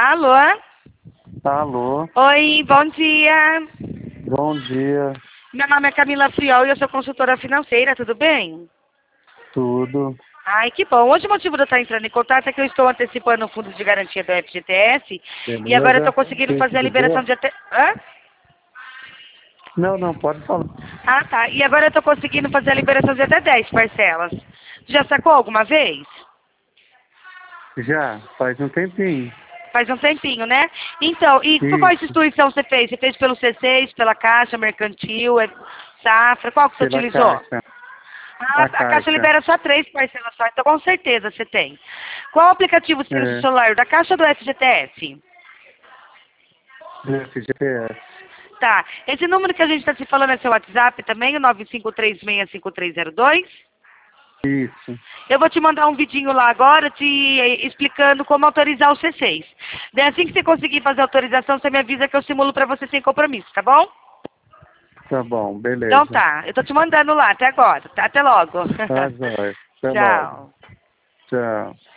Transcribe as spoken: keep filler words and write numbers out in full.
Alô? Alô, Oi, bom dia. bom dia, Meu nome é Camila Friol e eu sou consultora financeira, tudo bem? tudo. Ai, que bom. Hoje o motivo de eu estar entrando em contato é que eu estou antecipando o fundo de garantia do F G T S e agora eu estou Beleza? conseguindo Tem fazer a de liberação boa? de até... Hã? Não, não, pode falar. Ah, tá. E agora eu estou conseguindo fazer a liberação de até dez parcelas. Já sacou alguma vez? Já, faz um tempinho. Faz um tempinho, né? Então, e qual Isso, instituição você fez? Você fez pelo C seis, pela Caixa, Mercantil, é- Safra? Qual que você pela utilizou? caixa. Ah, A a Caixa caixa. libera só três parcelas só, então com certeza você tem. Qual aplicativo você usa no É, celular? O da Caixa ou do F G T S? do F G T S. Tá. Esse número que a gente está se falando é seu WhatsApp também, o nove cinco três seis cinco três zero dois? Isso, Eu vou te mandar um vidinho lá agora te eh, explicando como autorizar o C seis. Daí assim que você conseguir fazer a autorização, você me avisa que eu simulo para você sem compromisso, tá bom? tá bom, Então beleza. tá. Eu tô te mandando lá, até agora. Tá? Até logo. Tá, jóia. Até logo. Tchau. Tchau.